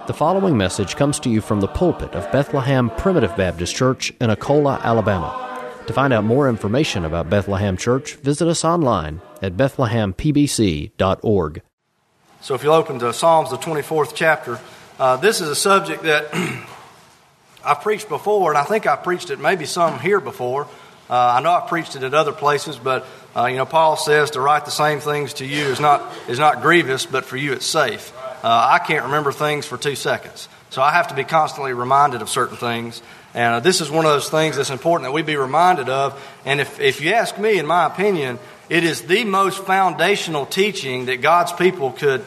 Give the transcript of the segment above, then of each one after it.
The following message comes to you from the pulpit of Bethlehem Primitive Baptist Church in Akola, Alabama. To find out more information about Bethlehem Church, visit us online at bethlehempbc.org. So if you'll open to Psalms, the 24th chapter, this is a subject that I've preached before, and I think I preached it maybe some here before. I know I've preached it at other places, but Paul says to write the same things to you is not grievous, but for you it's safe. I can't remember things for 2 seconds, so I have to be constantly reminded of certain things. And this is one of those things that's important that we be reminded of. And if you ask me, in my opinion, it is the most foundational teaching that God's people could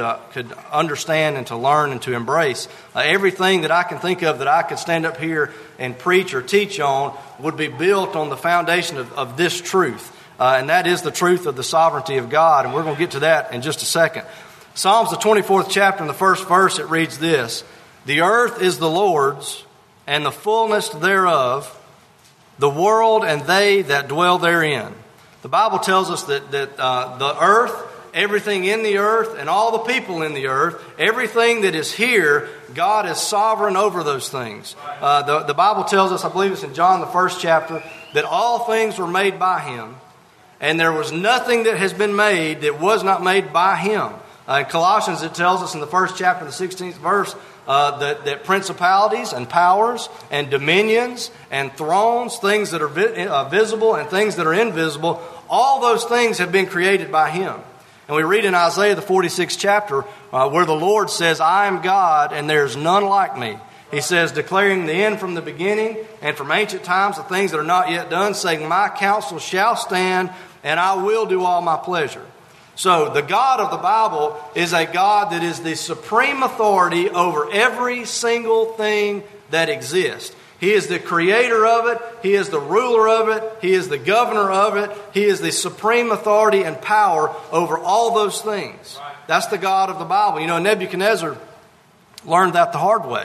understand and to learn and to embrace. Everything that I can think of that I could stand up here and preach or teach on would be built on the foundation of this truth. And that is the truth of the sovereignty of God. And we're going to get to that in just a second. Psalms, the 24th chapter, in the first verse, it reads this: "The earth is the Lord's, and the fullness thereof, the world and they that dwell therein." The Bible tells us that the earth, everything in the earth, and all the people in the earth, everything that is here, God is sovereign over those things. The Bible tells us, I believe it's in John, the 1st chapter, that all things were made by Him, and there was nothing that has been made that was not made by Him. In Colossians, it tells us in the 1st chapter, the 16th verse, that principalities and powers and dominions and thrones, things that are visible and things that are invisible, all those things have been created by Him. And we read in Isaiah, the 46th chapter, where the Lord says, "I am God, and there is none like me." He says, declaring the end from the beginning and from ancient times, the things that are not yet done, saying, "My counsel shall stand, and I will do all my pleasure." So the God of the Bible is a God that is the supreme authority over every single thing that exists. He is the creator of it. He is the ruler of it. He is the governor of it. He is the supreme authority and power over all those things. That's the God of the Bible. Nebuchadnezzar learned that the hard way.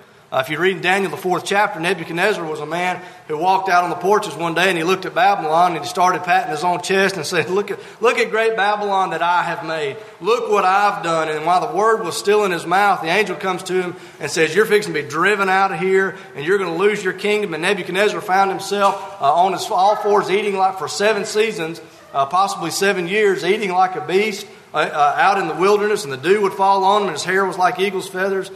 If you read in Daniel, the 4th chapter, Nebuchadnezzar was a man who walked out on the porches one day and he looked at Babylon and he started patting his own chest and said, look at great Babylon that I have made. Look what I've done. And while the word was still in his mouth, the angel comes to him and says, "You're fixing to be driven out of here and you're going to lose your kingdom." And Nebuchadnezzar found himself on his all fours eating like for 7 seasons, possibly 7 years, eating like a beast. Out in the wilderness, and the dew would fall on him, and his hair was like eagle's feathers,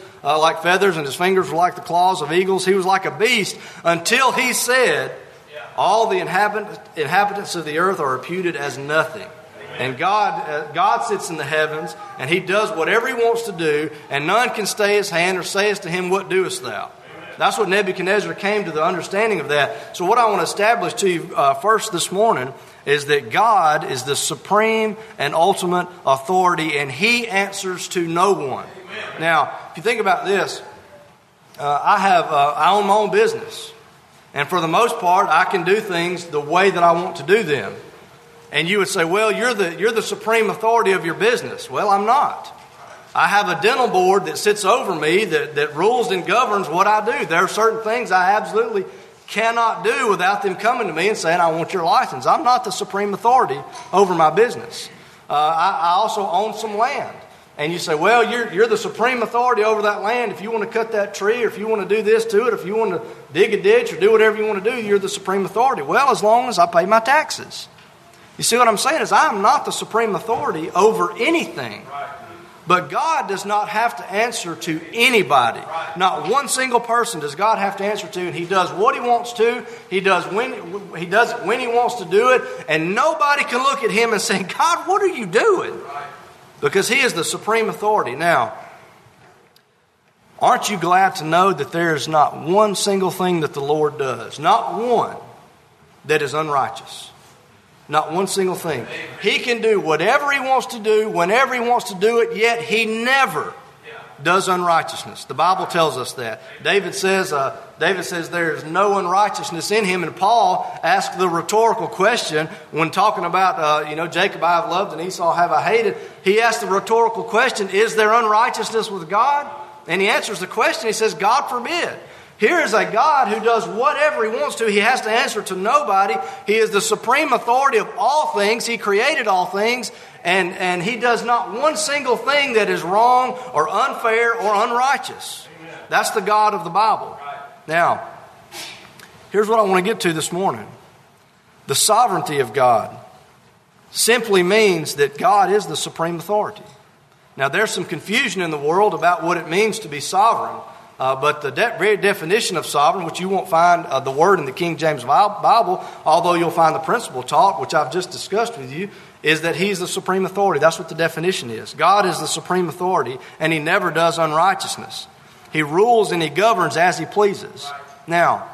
and his fingers were like the claws of eagles. He was like a beast until he said, "All the inhabitants of the earth are reputed as nothing." And God sits in the heavens, and He does whatever He wants to do, and none can stay His hand or say to Him, "What doest thou?" That's what Nebuchadnezzar came to the understanding of that. So what I want to establish to you first this morning is that God is the supreme and ultimate authority, and He answers to no one. Amen. Now, if you think about this, I own my own business, and for the most part, I can do things the way that I want to do them. And you would say, "Well, you're the supreme authority of your business." Well, I'm not. I have a dental board that sits over me that rules and governs what I do. There are certain things I absolutely cannot do without them coming to me and saying, "I want your license." I'm not the supreme authority over my business. I also own some land. And you say, "Well, you're the supreme authority over that land. If you want to cut that tree, or if you want to do this to it, if you want to dig a ditch or do whatever you want to do, you're the supreme authority." Well, as long as I pay my taxes. You see what I'm saying is I'm not the supreme authority over anything. But God does not have to answer to anybody. Not one single person does God have to answer to, and He does what He wants to. He does it when He wants to do it, and nobody can look at Him and say, "God, what are you doing?" Because He is the supreme authority. Now, aren't you glad to know that there is not one single thing that the Lord does, not one, that is unrighteous? Not one single thing. He can do whatever He wants to do, whenever He wants to do it, yet He never does unrighteousness. The Bible tells us that. David says there is no unrighteousness in Him. And Paul asked the rhetorical question when talking about, Jacob I have loved and Esau have I hated. He asked the rhetorical question, is there unrighteousness with God? And He answers the question. He says, God forbid. Here is a God who does whatever He wants to. He has to answer to nobody. He is the supreme authority of all things. He created all things. And He does not one single thing that is wrong or unfair or unrighteous. That's the God of the Bible. Now, here's what I want to get to this morning. The sovereignty of God simply means that God is the supreme authority. Now, there's some confusion in the world about what it means to be sovereign. But the very definition of sovereign, which you won't find the word in the King James Bible, although you'll find the principle taught, which I've just discussed with you, is that He's the supreme authority. That's what the definition is. God is the supreme authority, and He never does unrighteousness. He rules and He governs as He pleases. Now,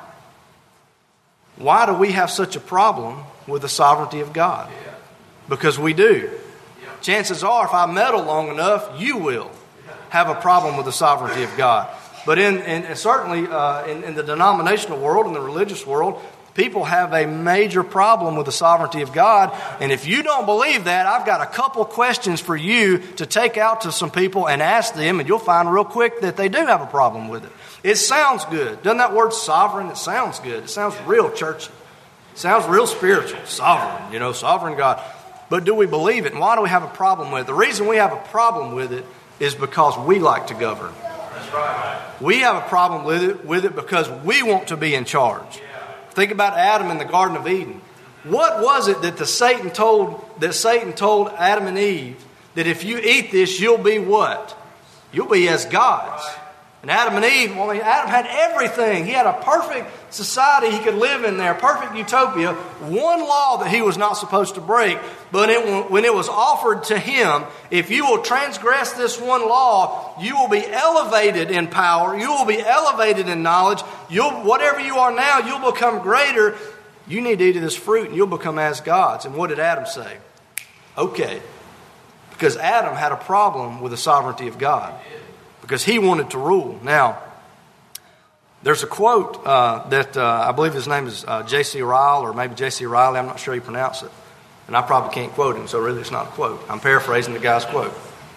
why do we have such a problem with the sovereignty of God? Because we do. Chances are, if I meddle long enough, you will have a problem with the sovereignty of God. But certainly in the denominational world, in the religious world, people have a major problem with the sovereignty of God. And if you don't believe that, I've got a couple questions for you to take out to some people and ask them, and you'll find real quick that they do have a problem with it. It sounds good. Doesn't that word sovereign? It sounds good. It sounds real churchy. It sounds real spiritual. Sovereign, sovereign God. But do we believe it? And why do we have a problem with it? The reason we have a problem with it is because we like to govern. That's right. We have a problem with it because we want to be in charge. Think about Adam in the Garden of Eden. What was it that Satan told Adam and Eve that if you eat this, you'll be what? You'll be as gods. And Adam and Eve, Adam had everything. He had a perfect society he could live in there, perfect utopia. One law that he was not supposed to break, but when it was offered to him, if you will transgress this one law, you will be elevated in power. You will be elevated in knowledge. Whatever you are now, you'll become greater. You need to eat of this fruit and you'll become as gods. And what did Adam say? Okay. Because Adam had a problem with the sovereignty of God. Because he wanted to rule. Now, there's a quote that I believe his name is J.C. Ryle, or maybe J.C. Riley. I'm not sure you pronounce it. And I probably can't quote him, so really it's not a quote. I'm paraphrasing the guy's quote.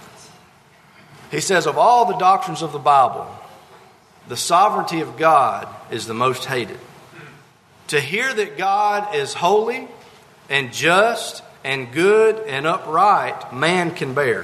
He says, of all the doctrines of the Bible, the sovereignty of God is the most hated. To hear that God is holy and just and good and upright, man can bear.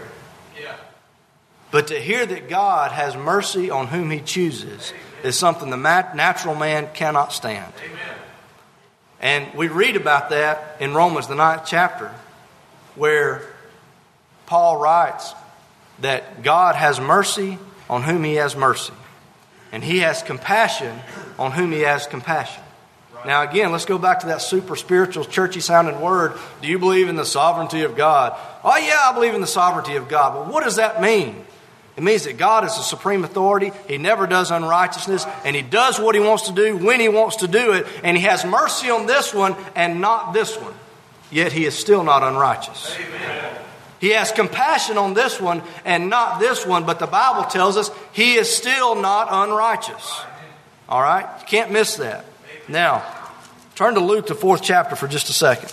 But to hear that God has mercy on whom He chooses is something the natural man cannot stand. Amen. And we read about that in Romans, the 9th chapter, where Paul writes that God has mercy on whom He has mercy. And He has compassion on whom He has compassion. Now again, let's go back to that super spiritual, churchy sounding word. Do you believe in the sovereignty of God? Oh yeah, I believe in the sovereignty of God. But what does that mean? It means that God is the supreme authority. He never does unrighteousness. And He does what He wants to do when He wants to do it. And He has mercy on this one and not this one. Yet He is still not unrighteous. Amen. He has compassion on this one and not this one. But the Bible tells us He is still not unrighteous. All right? You can't miss that. Now, turn to Luke, the 4th chapter for just a second.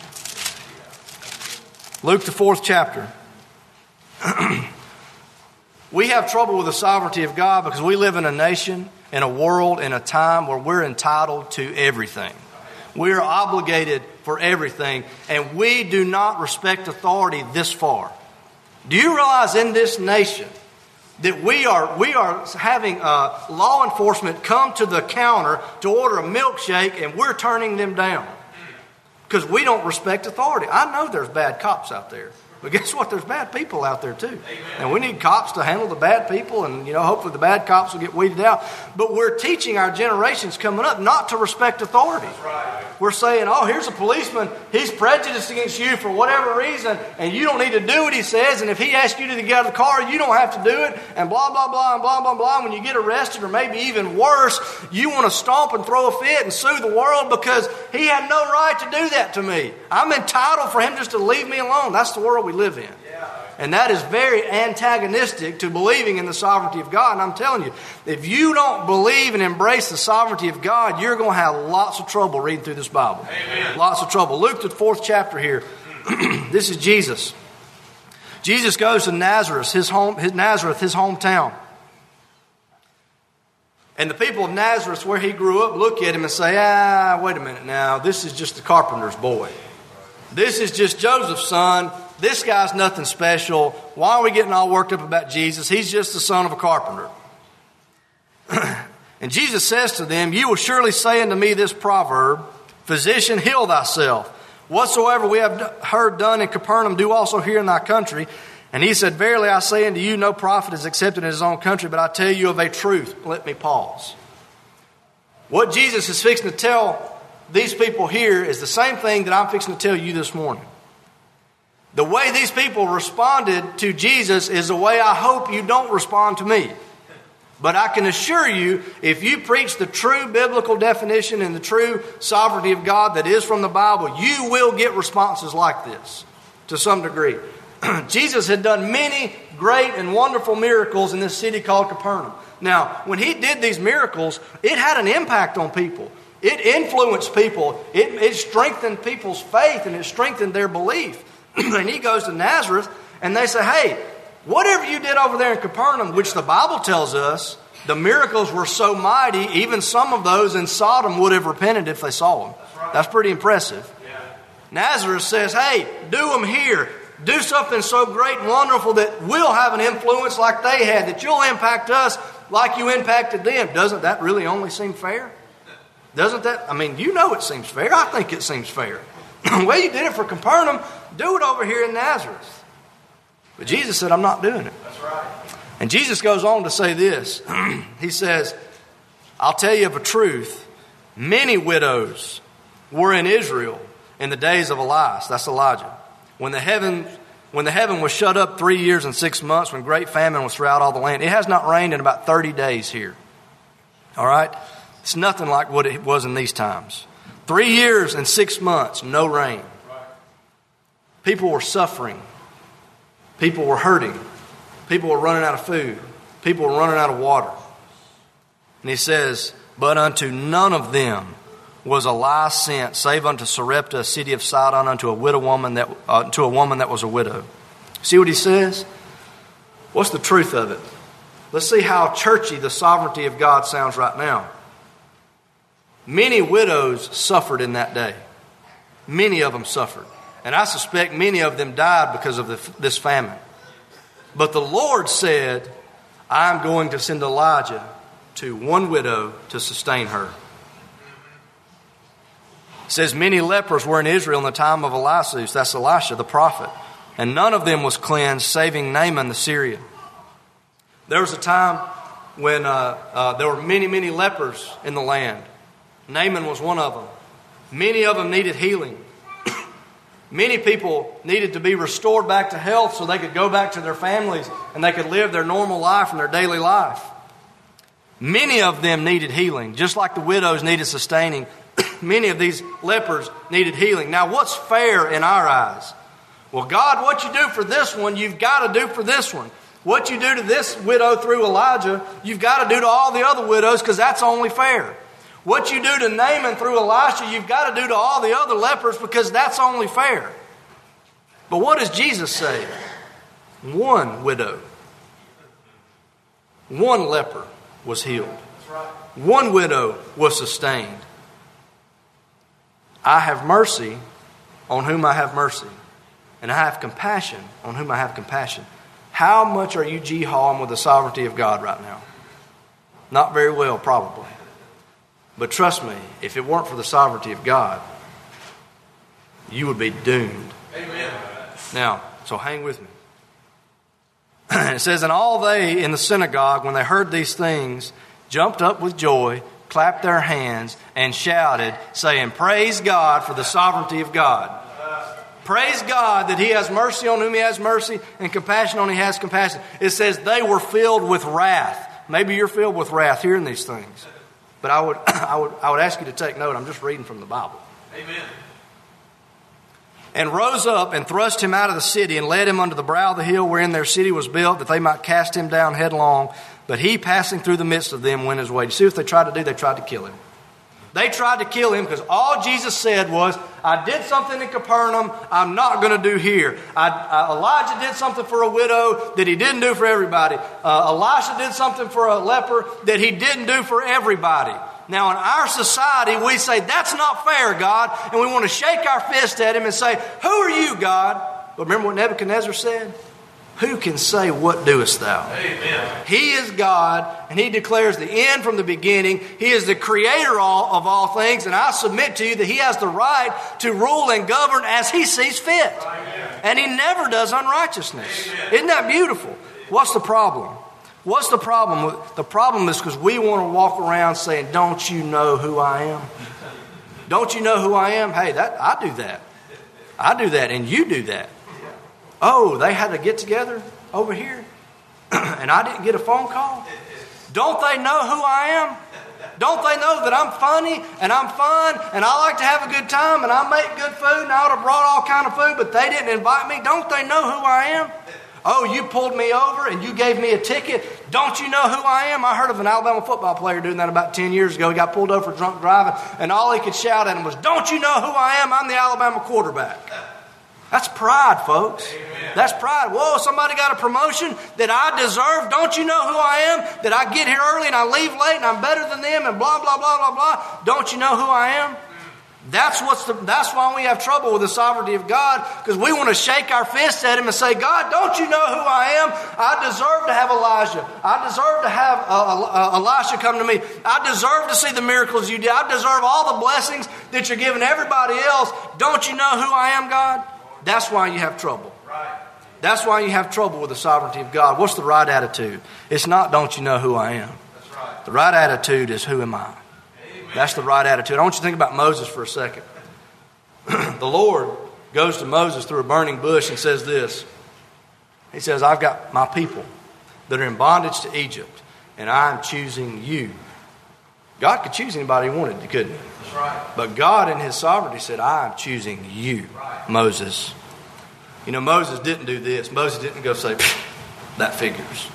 Luke, the 4th chapter. We have trouble with the sovereignty of God because we live in a nation, in a world, in a time where we're entitled to everything. We're obligated for everything, and we do not respect authority this far. Do you realize in this nation that we are having law enforcement come to the counter to order a milkshake, and we're turning them down because we don't respect authority? I know there's bad cops out there. But guess what? There's bad people out there too. Amen. And we need cops to handle the bad people, and hopefully the bad cops will get weeded out. But we're teaching our generations coming up not to respect authority. Right. We're saying, oh, here's a policeman. He's prejudiced against you for whatever reason, and you don't need to do what he says. And if he asks you to get out of the car, you don't have to do it. And blah, blah, blah, and blah, blah, blah. When you get arrested, or maybe even worse, you want to stomp and throw a fit and sue the world because he had no right to do that to me. I'm entitled for him just to leave me alone. That's the world we live in. And that is very antagonistic to believing in the sovereignty of God. And I'm telling you, if you don't believe and embrace the sovereignty of God, you're going to have lots of trouble reading through this Bible. Amen. Lots of trouble. Luke, the 4th chapter here. This is Jesus. Jesus goes to Nazareth, his hometown. And the people of Nazareth, where he grew up, look at him and say, wait a minute now. This is just the carpenter's boy. This is just Joseph's son. This guy's nothing special. Why are we getting all worked up about Jesus? He's just the son of a carpenter. And Jesus says to them, you will surely say unto me this proverb, Physician, heal thyself. Whatsoever we have heard done in Capernaum, do also here in thy country. And he said, verily I say unto you, no prophet is accepted in his own country, but I tell you of a truth. Let me pause. What Jesus is fixing to tell these people here is the same thing that I'm fixing to tell you this morning. The way these people responded to Jesus is the way I hope you don't respond to me. But I can assure you, if you preach the true biblical definition and the true sovereignty of God that is from the Bible, you will get responses like this to some degree. Jesus had done many great and wonderful miracles in this city called Capernaum. Now, when he did these miracles, it had an impact on people. It influenced people. It strengthened people's faith and it strengthened their belief. And he goes to Nazareth and they say, hey, whatever you did over there in Capernaum, which the Bible tells us, the miracles were so mighty, even some of those in Sodom would have repented if they saw them. That's pretty impressive. Nazareth says, hey, do them here. Do something so great and wonderful that we'll have an influence like they had, that you'll impact us like you impacted them. Doesn't that really only seem fair? Doesn't that? I mean, you know it seems fair. I think it seems fair. Well, you did it for Capernaum. Do it over here in Nazareth. But Jesus said, I'm not doing it. That's right. And Jesus goes on to say this. He says, I'll tell you of a truth. Many widows were in Israel in the days of Elias. That's Elijah. When the heaven was shut up 3 years and 6 months, when great famine was throughout all the land. It has not rained in about 30 days here. All right? It's nothing like what it was in these times. 3 years and 6 months, no rain. People were suffering. People were hurting. People were running out of food. People were running out of water. And he says, but unto none of them was Elias sent, save unto Sarepta, a city of Sidon, unto a woman that was a widow. See what he says? What's the truth of it? Let's see how churchy the sovereignty of God sounds right now. Many widows suffered in that day. Many of them suffered. And I suspect many of them died because of this famine. But the Lord said, I'm going to send Elijah to one widow to sustain her. It says many lepers were in Israel in the time of Elias, that's Elisha the prophet, and none of them was cleansed, saving Naaman the Syrian. There was a time when there were many, many lepers in the land. Naaman was one of them. Many of them needed healing. Many people needed to be restored back to health so they could go back to their families and they could live their normal life and their daily life. Many of them needed healing, just like the widows needed sustaining. Many of these lepers needed healing. Now, what's fair in our eyes? Well, God, what you do for this one, you've got to do for this one. What you do to this widow through Elijah, you've got to do to all the other widows because that's only fair. What you do to Naaman through Elisha, you've got to do to all the other lepers because that's only fair. But what does Jesus say? One widow, one leper was healed. One widow was sustained. I have mercy on whom I have mercy, and I have compassion on whom I have compassion. How much are you jihawing with the sovereignty of God right now? Not very well, probably. But trust me, if it weren't for the sovereignty of God, you would be doomed. Amen. Now, so hang with me. It says, and all they in the synagogue, when they heard these things, jumped up with joy, clapped their hands, and shouted, saying, praise God for the sovereignty of God. Praise God that He has mercy on whom He has mercy and compassion on whom He has compassion. It says they were filled with wrath. Maybe you're filled with wrath hearing these things. But I would ask you to take note. I'm just reading from the Bible. Amen. And rose up and thrust him out of the city and led him unto the brow of the hill wherein their city was built, that they might cast him down headlong. But he, passing through the midst of them, went his way. You see what they tried to do? They tried to kill him. They tried to kill him because all Jesus said was, I did something in Capernaum I'm not going to do here. Elijah did something for a widow that he didn't do for everybody. Elisha did something for a leper that he didn't do for everybody. Now in our society we say, that's not fair, God. And we want to shake our fist at him and say, who are you, God? But remember what Nebuchadnezzar said? Who can say, what doest thou? Amen. He is God, and he declares the end from the beginning. He is the creator of all things, and I submit to you that he has the right to rule and govern as he sees fit. Amen. And he never does unrighteousness. Amen. Isn't that beautiful? What's the problem? What's the problem? The problem is because we want to walk around saying, don't you know who I am? Don't you know who I am? Hey, I do that. I do that, and you do that. Oh, they had to get together over here and I didn't get a phone call? Don't they know who I am? Don't they know that I'm funny and I'm fun and I like to have a good time and I make good food and I would have brought all kind of food, but they didn't invite me? Don't they know who I am? Oh, you pulled me over and you gave me a ticket. Don't you know who I am? I heard of an Alabama football player doing that about 10 years ago. He got pulled over for drunk driving and all he could shout at him was, don't you know who I am? I'm the Alabama quarterback. That's pride, folks. Amen. That's pride. Whoa, somebody got a promotion that I deserve. Don't you know who I am? That I get here early and I leave late and I'm better than them and blah, blah, blah, blah, blah. Don't you know who I am? That's why we have trouble with the sovereignty of God, because we want to shake our fists at him and say, God, don't you know who I am? I deserve to have Elijah. I deserve to have Elisha come to me. I deserve to see the miracles you did. I deserve all the blessings that you're giving everybody else. Don't you know who I am, God? That's why you have trouble. Right. That's why you have trouble with the sovereignty of God. What's the right attitude? It's not, don't you know who I am? That's right. The right attitude is, who am I? Amen. That's the right attitude. I want you to think about Moses for a second. The Lord goes to Moses through a burning bush and says this. He says, I've got my people that are in bondage to Egypt, and I'm choosing you. God could choose anybody he wanted, couldn't he? That's right. But God in his sovereignty said, I'm choosing you, Moses. You know, Moses didn't do this. Moses didn't go say, that figures.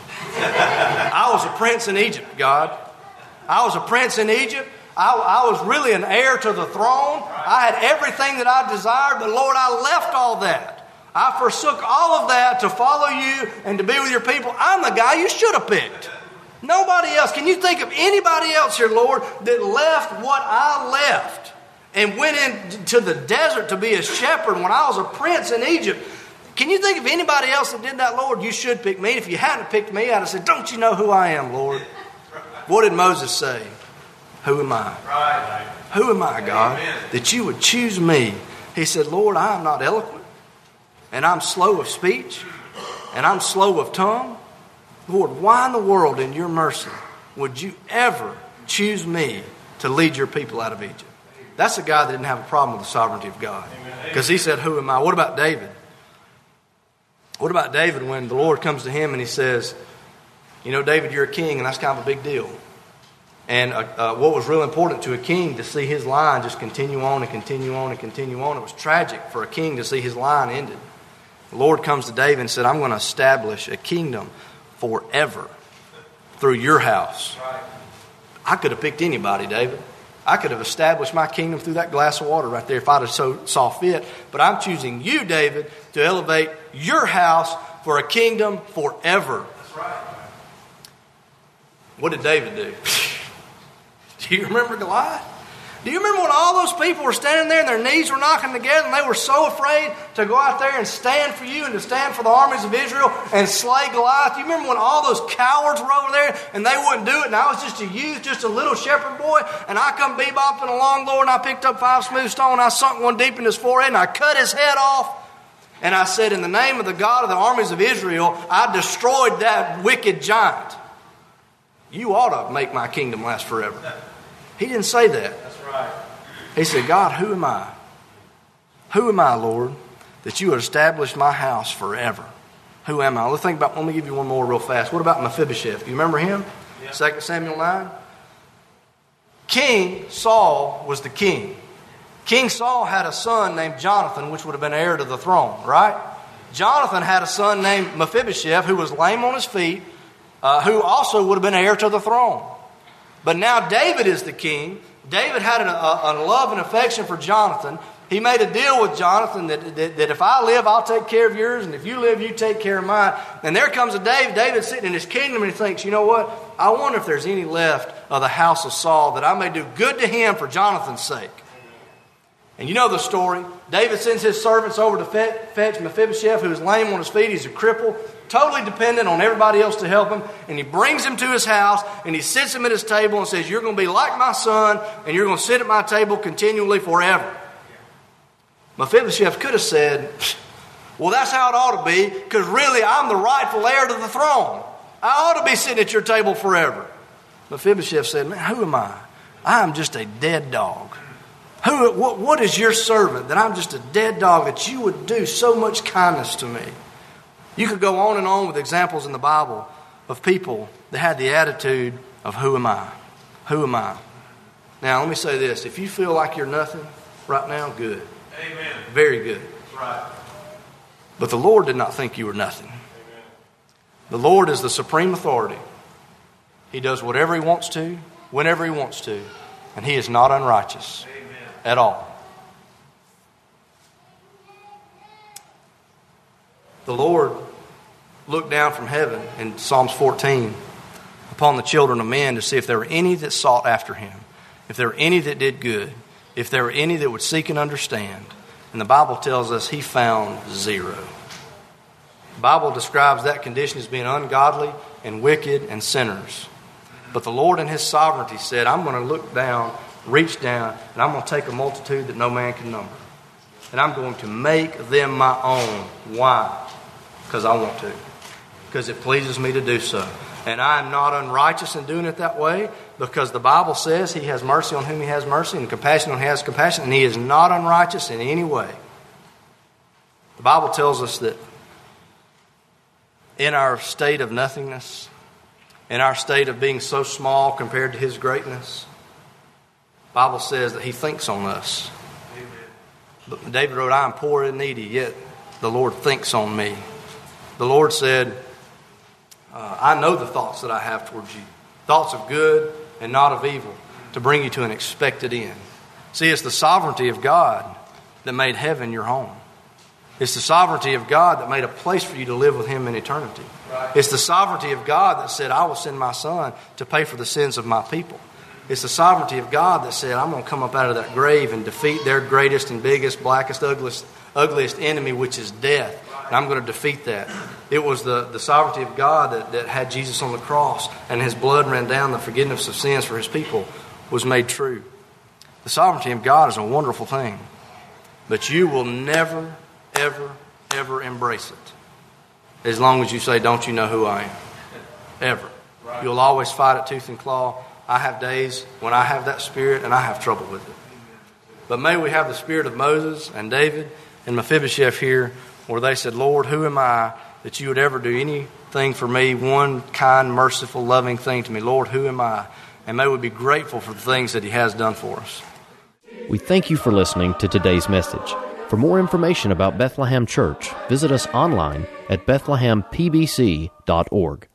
I was a prince in Egypt, God. I was a prince in Egypt. I was really an heir to the throne. I had everything that I desired, but Lord, I left all that. I forsook all of that to follow you and to be with your people. I'm the guy you should have picked. Nobody else. Can you think of anybody else here, Lord, that left what I left and went into the desert to be a shepherd when I was a prince in Egypt? Can you think of anybody else that did that, Lord? You should pick me. If you hadn't picked me, I'd have said, don't you know who I am, Lord? What did Moses say? Who am I? Right. Who am I, God, Amen. that you would choose me? He said, Lord, I am not eloquent, and I'm slow of speech, and I'm slow of tongue. Lord, why in the world in your mercy would you ever choose me to lead your people out of Egypt? That's a guy that didn't have a problem with the sovereignty of God. Because he said, who am I? What about David? What about David when the Lord comes to him and he says, you know, David, you're a king, and that's kind of a big deal. And what was real important to a king to see his line just continue on and continue on and continue on. It was tragic for a king to see his line ended. The Lord comes to David and said, I'm going to establish a kingdom forever through your house. I could have picked anybody, David. I could have established my kingdom through that glass of water right there if I'd have saw fit. But I'm choosing you, David, to elevate your house for a kingdom forever. That's right. What did David do? Do you remember Goliath? Do you remember when all those people were standing there and their knees were knocking together and they were so afraid to go out there and stand for you and to stand for the armies of Israel and slay Goliath? Do you remember when all those cowards were over there and they wouldn't do it, and I was just a youth, just a little shepherd boy, and I come bebopping along, Lord, and I picked up 5 smooth stone and I sunk one deep in his forehead and I cut his head off. And I said, in the name of the God of the armies of Israel, I destroyed that wicked giant. You ought to make my kingdom last forever. He didn't say that. That's right. He said, God, who am I? Who am I, Lord, that you would establish my house forever? Who am I? Let's think about, let me give you one more real fast. What about Mephibosheth? You remember him? Yeah. 2 Samuel 9. King Saul was the king. King Saul had a son named Jonathan, which would have been heir to the throne, right? Jonathan had a son named Mephibosheth, who was lame on his feet, who also would have been heir to the throne. But now David is the king. David had a love and affection for Jonathan. He made a deal with Jonathan that if I live, I'll take care of yours, and if you live, you take care of mine. And there comes a David sitting in his kingdom, and he thinks, you know what? I wonder if there's any left of the house of Saul that I may do good to him for Jonathan's sake. And you know the story. David sends his servants over to fetch Mephibosheth, who is lame on his feet. He's a cripple, totally dependent on everybody else to help him. And he brings him to his house, and he sits him at his table and says, you're going to be like my son, and you're going to sit at my table continually forever. Mephibosheth could have said, well, that's how it ought to be, because really I'm the rightful heir to the throne. I ought to be sitting at your table forever. Mephibosheth said, man, who am I? I am just a dead dog. What is your servant that I'm just a dead dog that you would do so much kindness to me? You could go on and on with examples in the Bible of people that had the attitude of who am I? Who am I? Now, let me say this. If you feel like you're nothing right now, good. Amen. Very good. That's right. But the Lord did not think you were nothing. Amen. The Lord is the supreme authority. He does whatever He wants to, whenever He wants to, and He is not unrighteous. Amen. At all. The Lord looked down from heaven in Psalms 14 upon the children of men to see if there were any that sought after Him, if there were any that did good, if there were any that would seek and understand. And the Bible tells us He found zero. The Bible describes that condition as being ungodly and wicked and sinners. But the Lord in His sovereignty said, I'm going to look down, reach down, and I'm going to take a multitude that no man can number. And I'm going to make them my own. Why? Because I want to. Because it pleases me to do so. And I am not unrighteous in doing it that way, because the Bible says He has mercy on whom He has mercy and compassion on whom He has compassion, and He is not unrighteous in any way. The Bible tells us that in our state of nothingness, in our state of being so small compared to His greatness, the Bible says that He thinks on us. But David wrote, I am poor and needy, yet the Lord thinks on me. The Lord said, I know the thoughts that I have towards you, thoughts of good and not of evil, to bring you to an expected end. See, it's the sovereignty of God that made heaven your home. It's the sovereignty of God that made a place for you to live with Him in eternity. Right. It's the sovereignty of God that said, I will send my Son to pay for the sins of my people. It's the sovereignty of God that said, I'm going to come up out of that grave and defeat their greatest and biggest, blackest, ugliest enemy, which is death. And I'm going to defeat that. It was the sovereignty of God that had Jesus on the cross, and His blood ran down. The forgiveness of sins for His people was made true. The sovereignty of God is a wonderful thing. But you will never, ever, ever embrace it as long as you say, don't you know who I am? Ever. Right. You'll always fight it tooth and claw. I have days when I have that spirit and I have trouble with it. But may we have the spirit of Moses and David and Mephibosheth here, where they said, Lord, who am I that you would ever do anything for me, one kind, merciful, loving thing to me? Lord, who am I? And may we be grateful for the things that He has done for us. We thank you for listening to today's message. For more information about Bethlehem Church, visit us online at bethlehempbc.org.